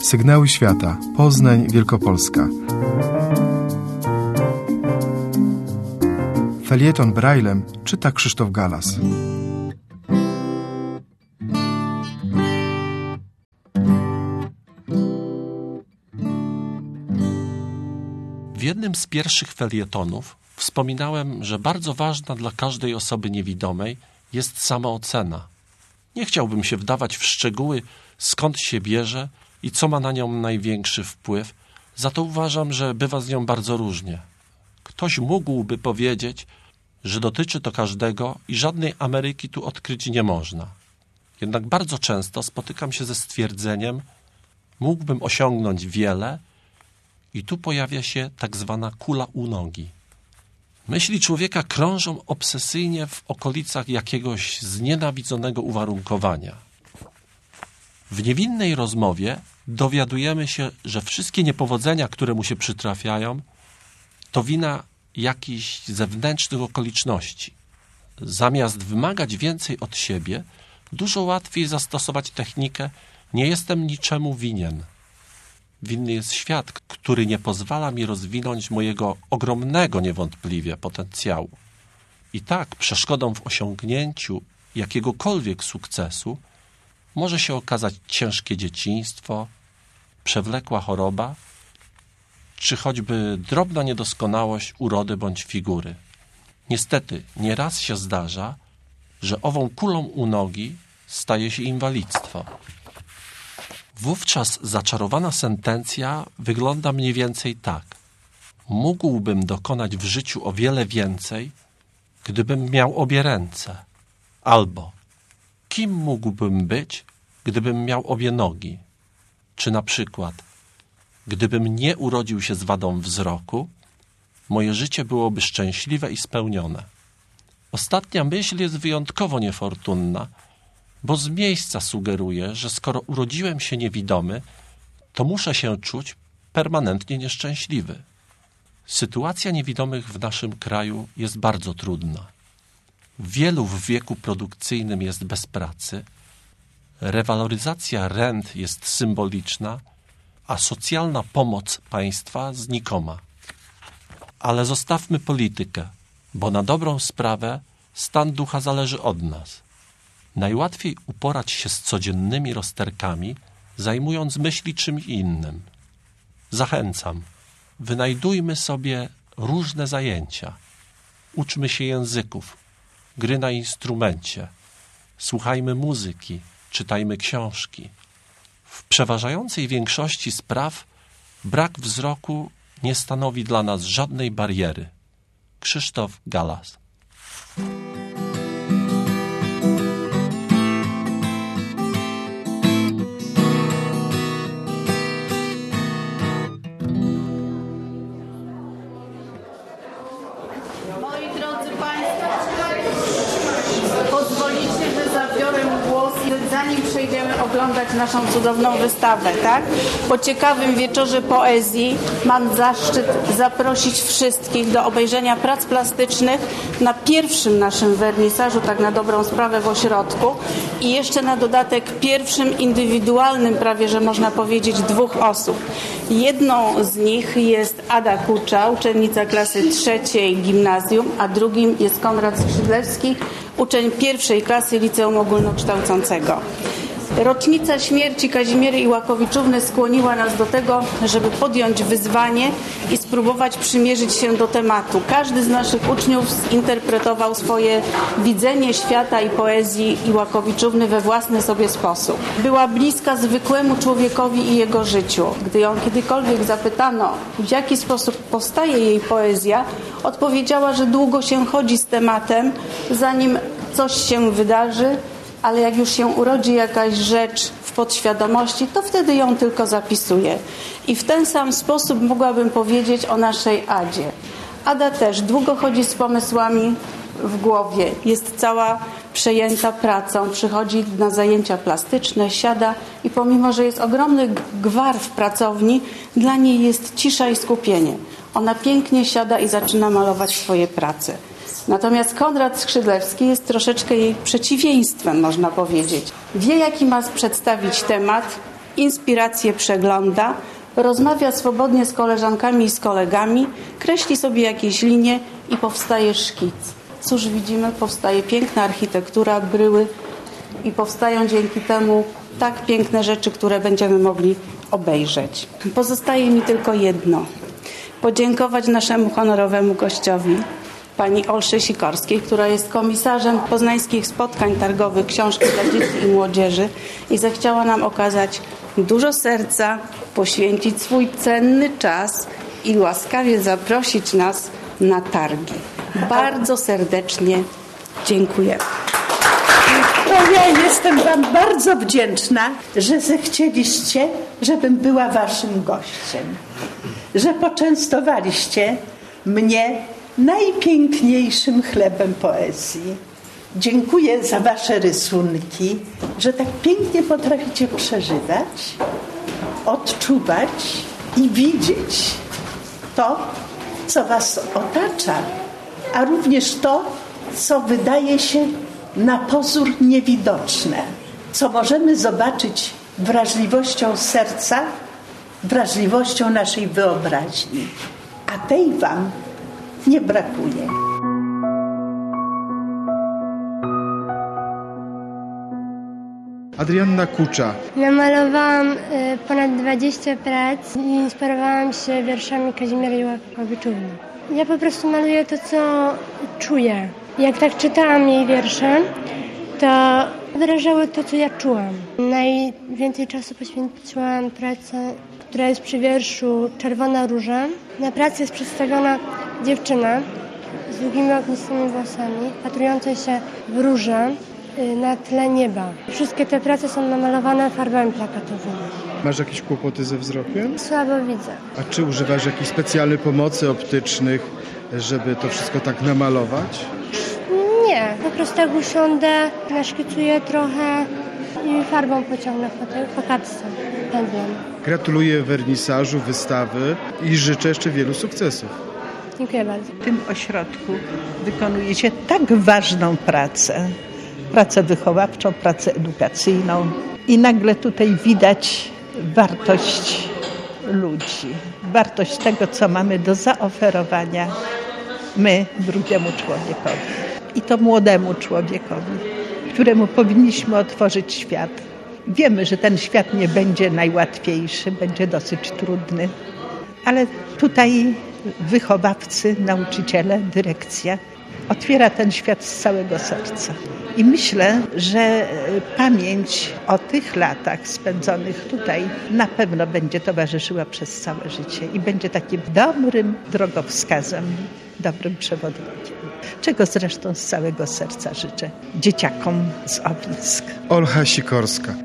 Sygnały Świata. Poznań, Wielkopolska. Felieton Braillem czyta Krzysztof Galas. W jednym z pierwszych felietonów wspominałem, że bardzo ważna dla każdej osoby niewidomej jest samoocena. Nie chciałbym się wdawać w szczegóły, skąd się bierze i co ma na nią największy wpływ, za to uważam, że bywa z nią bardzo różnie. Ktoś mógłby powiedzieć, że dotyczy to każdego i żadnej Ameryki tu odkryć nie można. Jednak bardzo często spotykam się ze stwierdzeniem, mógłbym osiągnąć wiele i tu pojawia się tak zwana kula u nogi. Myśli człowieka krążą obsesyjnie w okolicach jakiegoś znienawidzonego uwarunkowania. W niewinnej rozmowie dowiadujemy się, że wszystkie niepowodzenia, które mu się przytrafiają, to wina jakichś zewnętrznych okoliczności. Zamiast wymagać więcej od siebie, dużo łatwiej zastosować technikę nie jestem niczemu winien. Winny jest świat, który nie pozwala mi rozwinąć mojego ogromnego niewątpliwie potencjału. I tak przeszkodą w osiągnięciu jakiegokolwiek sukcesu może się okazać ciężkie dzieciństwo, przewlekła choroba, czy choćby drobna niedoskonałość urody bądź figury. Niestety, nieraz się zdarza, że ową kulą u nogi staje się inwalidztwo. Wówczas zaczarowana sentencja wygląda mniej więcej tak. Mógłbym dokonać w życiu o wiele więcej, gdybym miał obie ręce. Albo kim mógłbym być, gdybym miał obie nogi? Czy na przykład, gdybym nie urodził się z wadą wzroku, moje życie byłoby szczęśliwe i spełnione. Ostatnia myśl jest wyjątkowo niefortunna, bo z miejsca sugeruje, że skoro urodziłem się niewidomy, to muszę się czuć permanentnie nieszczęśliwy. Sytuacja niewidomych w naszym kraju jest bardzo trudna. Wielu w wieku produkcyjnym jest bez pracy, rewaloryzacja rent jest symboliczna, a socjalna pomoc państwa znikoma. Ale zostawmy politykę, bo na dobrą sprawę stan ducha zależy od nas. Najłatwiej uporać się z codziennymi rozterkami, zajmując myśli czymś innym. Zachęcam, wynajdujmy sobie różne zajęcia. Uczmy się języków, gry na instrumencie, słuchajmy muzyki, czytajmy książki. W przeważającej większości spraw brak wzroku nie stanowi dla nas żadnej bariery. Krzysztof Galas. Moi drodzy Państwo, pozwolicie, że zabiorę głos, zanim przejdziemy oglądać naszą cudowną wystawę, tak? Po ciekawym wieczorze poezji mam zaszczyt zaprosić wszystkich do obejrzenia prac plastycznych na pierwszym naszym wernisażu, tak na dobrą sprawę, w ośrodku i jeszcze na dodatek pierwszym indywidualnym, prawie że można powiedzieć, 2 osób. Jedną z nich jest Ada Kucza, uczennica klasy 3 gimnazjum, a drugim jest Konrad Skrzydlewski, uczeń 1 klasy liceum ogólnokształcącego. Rocznica śmierci Kazimiery Iłakowiczówny skłoniła nas do tego, żeby podjąć wyzwanie i spróbować przymierzyć się do tematu. Każdy z naszych uczniów zinterpretował swoje widzenie świata i poezji Iłakowiczówny we własny sobie sposób. Była bliska zwykłemu człowiekowi i jego życiu. Gdy ją kiedykolwiek zapytano, w jaki sposób powstaje jej poezja, odpowiedziała, że długo się chodzi z tematem, zanim coś się wydarzy, ale jak już się urodzi jakaś rzecz w podświadomości, to wtedy ją tylko zapisuje. I w ten sam sposób mogłabym powiedzieć o naszej Adzie. Ada też długo chodzi z pomysłami w głowie. Jest cała przejęta pracą, przychodzi na zajęcia plastyczne, siada i pomimo, że jest ogromny gwar w pracowni, dla niej jest cisza i skupienie. Ona pięknie siada i zaczyna malować swoje prace. Natomiast Konrad Skrzydlewski jest troszeczkę jej przeciwieństwem, można powiedzieć. Wie, jaki ma przedstawić temat, inspiracje przegląda, rozmawia swobodnie z koleżankami i z kolegami, kreśli sobie jakieś linie i powstaje szkic. Cóż widzimy? Powstaje piękna architektura, bryły i powstają dzięki temu tak piękne rzeczy, które będziemy mogli obejrzeć. Pozostaje mi tylko jedno. Podziękować naszemu honorowemu gościowi, pani Olsze Sikorskiej, która jest komisarzem poznańskich spotkań targowych Książki dla dzieci i młodzieży i zechciała nam okazać dużo serca, poświęcić swój cenny czas i łaskawie zaprosić nas na targi. Bardzo serdecznie dziękuję. To ja jestem wam bardzo wdzięczna, że zechcieliście, żebym była waszym gościem. Że poczęstowaliście mnie najpiękniejszym chlebem poezji. Dziękuję za wasze rysunki, że tak pięknie potraficie przeżywać, odczuwać i widzieć to, co was otacza, a również to, co wydaje się na pozór niewidoczne, co możemy zobaczyć wrażliwością serca, wrażliwością naszej wyobraźni. A tej wam nie brakuje. Adrianna Kucza. Namalowałam ponad 20 prac i inspirowałam się wierszami Kazimiery Iłakowiczówny. Ja po prostu maluję to, co czuję. Jak tak czytałam jej wiersze, to wyrażały to, co ja czułam. Najwięcej czasu poświęciłam pracy, która jest przy wierszu Czerwona róża. Na pracy jest przedstawiona dziewczyna z długimi ognistymi włosami, wpatrująca się w różę na tle nieba. Wszystkie te prace są namalowane farbami plakatowymi. Masz jakieś kłopoty ze wzrokiem? Słabo widzę. A czy używasz jakichś specjalnych pomocy optycznych, żeby to wszystko tak namalować? Nie, po prostu tak usiądę, naszkicuję trochę i farbą pociągnę po kartce, pędzlem. Gratuluję wernisażu, wystawy i życzę jeszcze wielu sukcesów. Dziękuję bardzo. W tym ośrodku wykonujecie tak ważną pracę wychowawczą, pracę edukacyjną i nagle tutaj widać wartość ludzi, wartość tego, co mamy do zaoferowania my drugiemu człowiekowi i to młodemu człowiekowi, któremu powinniśmy otworzyć świat. Wiemy, że ten świat nie będzie najłatwiejszy, będzie dosyć trudny, ale tutaj wychowawcy, nauczyciele, dyrekcja otwiera ten świat z całego serca. I myślę, że pamięć o tych latach spędzonych tutaj na pewno będzie towarzyszyła przez całe życie i będzie takim dobrym drogowskazem, dobrym przewodnikiem. Czego zresztą z całego serca życzę dzieciakom z Owicka. Olcha Sikorska.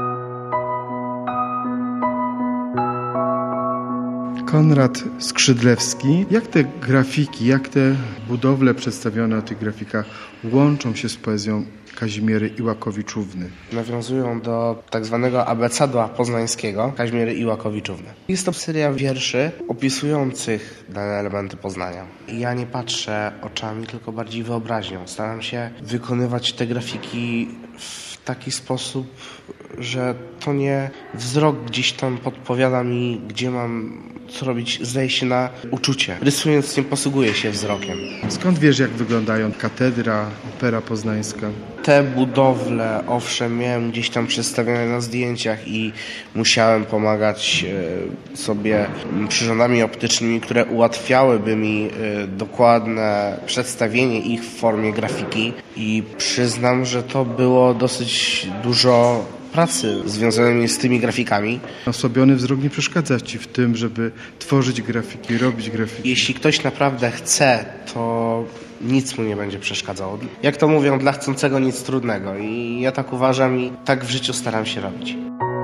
Konrad Skrzydlewski. Jak te grafiki, jak te budowle przedstawione na tych grafikach łączą się z poezją Kazimiery Iłakowiczówny? Nawiązują do tak zwanego abecadła poznańskiego Kazimiery Iłakowiczówny. Jest to seria wierszy opisujących dane elementy Poznania. I ja nie patrzę oczami, tylko bardziej wyobraźnią. Staram się wykonywać te grafiki w taki sposób, że to nie wzrok gdzieś tam podpowiada mi, gdzie mam co robić, zdaje się na uczucie. Rysując nie posługuję się wzrokiem. Skąd wiesz, jak wyglądają katedra, opera poznańska? Te budowle, owszem, miałem gdzieś tam przedstawione na zdjęciach i musiałem pomagać sobie przyrządami optycznymi, które ułatwiałyby mi dokładne przedstawienie ich w formie grafiki i przyznam, że to było dosyć dużo pracy związanymi z tymi grafikami. Osłabiony wzrok nie przeszkadza ci w tym, żeby tworzyć grafiki, robić grafiki. Jeśli ktoś naprawdę chce, to nic mu nie będzie przeszkadzało. Jak to mówią, dla chcącego nic trudnego. I ja tak uważam i tak w życiu staram się robić.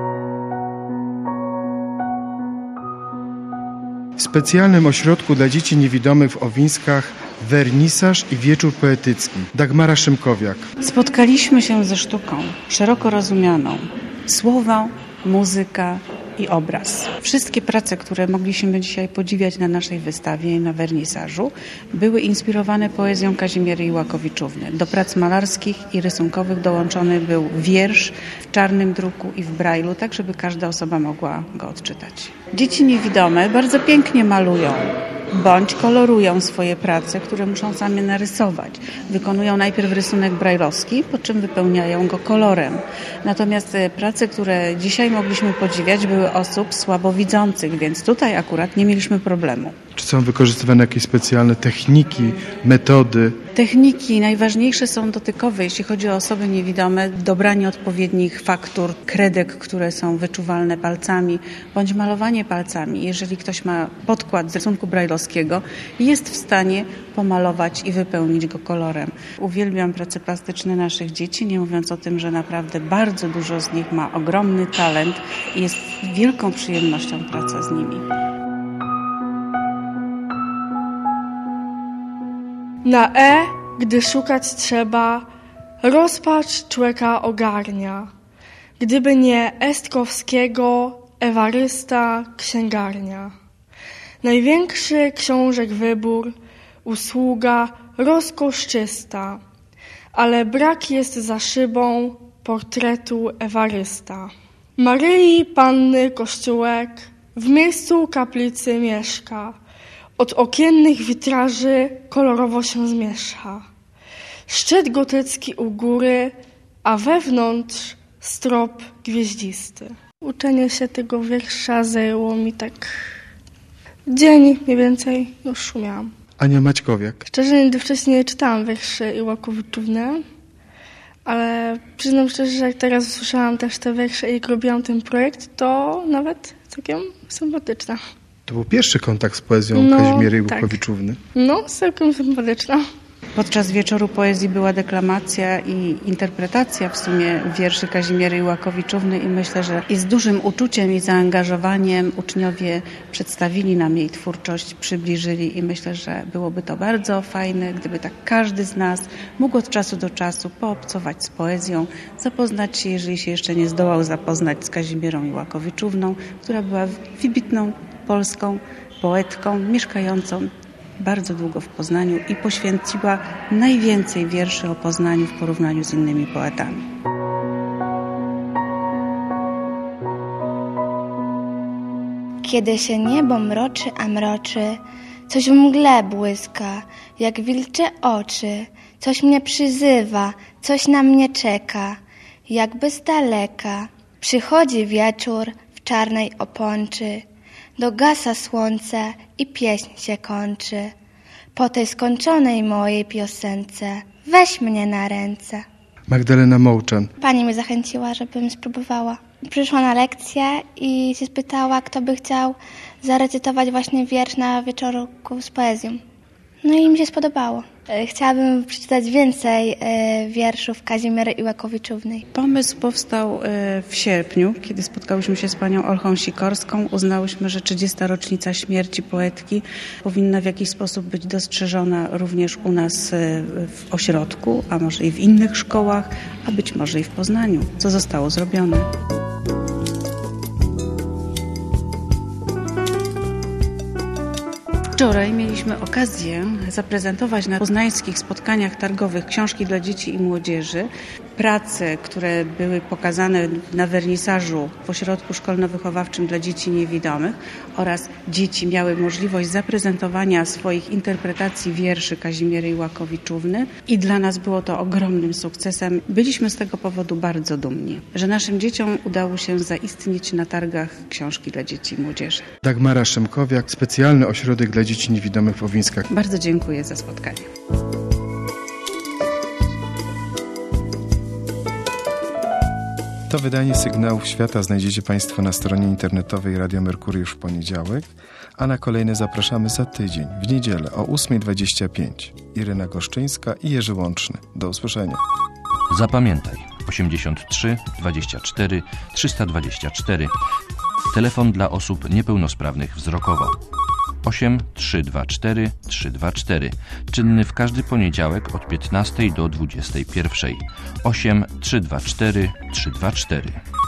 W specjalnym ośrodku dla dzieci niewidomych w Owińskach wernisaż i wieczór poetycki. Dagmara Szymkowiak. Spotkaliśmy się ze sztuką szeroko rozumianą. Słowo, muzyka i obraz. Wszystkie prace, które mogliśmy dzisiaj podziwiać na naszej wystawie, na wernisażu, były inspirowane poezją Kazimiery Iłakowiczówny. Do prac malarskich i rysunkowych dołączony był wiersz w czarnym druku i w brajlu, tak żeby każda osoba mogła go odczytać. Dzieci niewidome bardzo pięknie malują bądź kolorują swoje prace, które muszą same narysować. Wykonują najpierw rysunek brajlowski, po czym wypełniają go kolorem. Natomiast prace, które dzisiaj mogliśmy podziwiać, były osób słabowidzących, więc tutaj akurat nie mieliśmy problemu. Czy są wykorzystywane jakieś specjalne techniki, metody? Techniki najważniejsze są dotykowe, jeśli chodzi o osoby niewidome, dobranie odpowiednich faktur, kredek, które są wyczuwalne palcami, bądź malowanie palcami. Jeżeli ktoś ma podkład z rysunku brajlowskiego, jest w stanie pomalować i wypełnić go kolorem. Uwielbiam prace plastyczne naszych dzieci, nie mówiąc o tym, że naprawdę bardzo dużo z nich ma ogromny talent i jest wielką przyjemnością praca z nimi. Na gdy szukać trzeba, rozpacz człeka ogarnia. Gdyby nie Estkowskiego, Ewarysta, księgarnia. Największy książek wybór, usługa rozkosz czysta, ale brak jest za szybą portretu Ewarysta. Maryi Panny kościółek w miejscu kaplicy mieszka. Od okiennych witraży kolorowo się zmiesza. Szczyt gotycki u góry, a wewnątrz strop gwieździsty. Uczenie się tego wiersza zajęło mi tak dzień mniej więcej, już umiałam. Ania Maćkowiak. Szczerze, nigdy wcześniej nie czytałam wierszy Iłakowiczówny, ale przyznam szczerze, że jak teraz usłyszałam też te wiersze i jak robiłam ten projekt, to nawet całkiem sympatyczna. To był pierwszy kontakt z poezją Kazimiery Iłakowiczówny. No, całkiem sympatyczna. Podczas wieczoru poezji była deklamacja i interpretacja w sumie wierszy Kazimiery Iłakowiczówny i myślę, że i z dużym uczuciem i zaangażowaniem uczniowie przedstawili nam jej twórczość, przybliżyli i myślę, że byłoby to bardzo fajne, gdyby tak każdy z nas mógł od czasu do czasu poobcować z poezją, zapoznać się, jeżeli się jeszcze nie zdołał zapoznać z Kazimierą Iłakowiczówną, która była wybitną polską poetką mieszkającą bardzo długo w Poznaniu i poświęciła najwięcej wierszy o Poznaniu w porównaniu z innymi poetami. Kiedy się niebo mroczy, a mroczy, coś w mgle błyska, jak wilcze oczy, coś mnie przyzywa, coś na mnie czeka, jakby z daleka. Przychodzi wieczór w czarnej oponczy, dogasa słońce i pieśń się kończy. Po tej skończonej mojej piosence weź mnie na ręce. Magdalena Mołczan. Pani mnie zachęciła, żebym spróbowała. Przyszła na lekcję i się spytała, kto by chciał zarecytować właśnie wiersz na wieczorku z poezją. No i mi się spodobało. Chciałabym przeczytać więcej wierszów Kazimiery Iłakowiczównej. Pomysł powstał w sierpniu, kiedy spotkałyśmy się z panią Olchą Sikorską. Uznałyśmy, że 30. rocznica śmierci poetki powinna w jakiś sposób być dostrzeżona również u nas w ośrodku, a może i w innych szkołach, a być może i w Poznaniu, co zostało zrobione. Wczoraj mieliśmy okazję zaprezentować na poznańskich spotkaniach targowych książki dla dzieci i młodzieży. Prace, które były pokazane na wernisażu w ośrodku szkolno-wychowawczym dla dzieci niewidomych oraz dzieci miały możliwość zaprezentowania swoich interpretacji wierszy Kazimiery Iłakowiczówny i dla nas było to ogromnym sukcesem. Byliśmy z tego powodu bardzo dumni, że naszym dzieciom udało się zaistnieć na targach książki dla dzieci i młodzieży. Dagmara Szymkowiak, specjalny ośrodek dla dzieci niewidomych w Owińskach. Bardzo dziękuję za spotkanie. To wydanie Sygnałów Świata znajdziecie Państwo na stronie internetowej Radia Merkury już w poniedziałek, a na kolejne zapraszamy za tydzień, w niedzielę o 8:25. Iryna Goszczyńska i Jerzy Łączny. Do usłyszenia. Zapamiętaj 83 24 324. Telefon dla osób niepełnosprawnych wzrokowo. 8 324 324. Czynny w każdy poniedziałek od 15 do 21. 8 324 324.